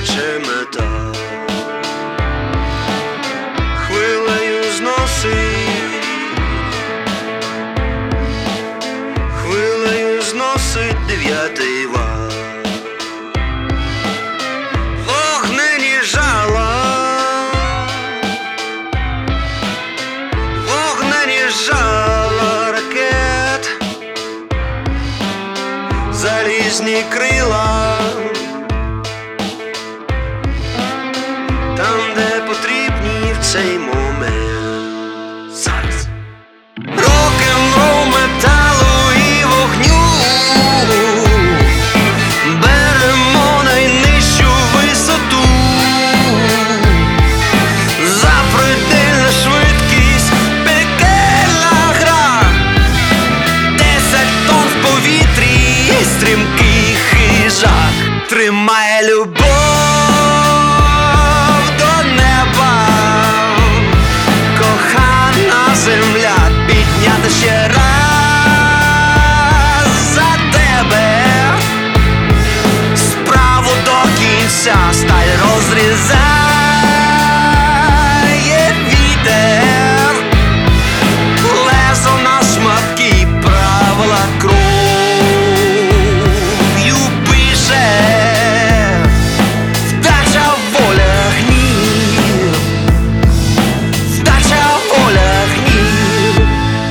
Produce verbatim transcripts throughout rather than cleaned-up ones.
наче мета, хвилею зносить, хвилею зносить дев'ятий вал. Вогнені жала, вогнені жала ракет, залізні крила, там, де потрібні в цей момент. Зараз. Рок-н-рол металу і вогню, беремо найнижчу висоту, запредельна швидкість, пекельна гра, десять тонн в повітрі, стрімкий хижак тримає любов до неба, кохана земля, підняти ще раз за тебе, справу до кінця, сталь розрізає вітер, лезо на шматки, правила кров'ю пише, вдача, воля, гнів, вдача, воля, гнів.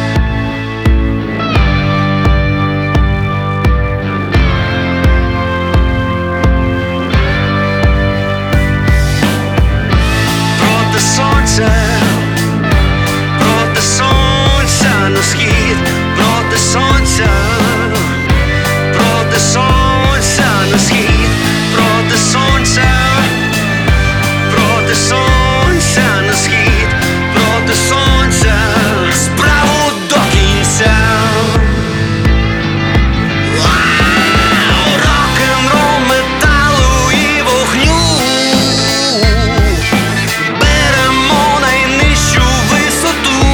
Проти сонця, проти сонця на схід, проти сонця, проти сонця на схід, проти сонця, проти сонця на схід, проти сонця, справу до кінця. Вау! Рок-н-рол металу і вогню, беремо найнижчу висоту,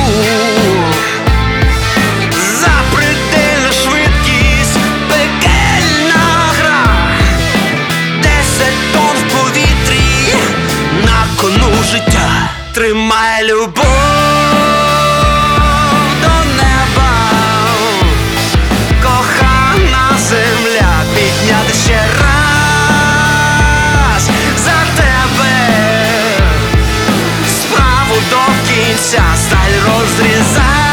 запредельна швидкість, пекельна гра, десять тонн в повітрі, на кону життя тримає любов до неба, кохана земля, підняти ще раз за тебе, справу до кінця, сталь розрізає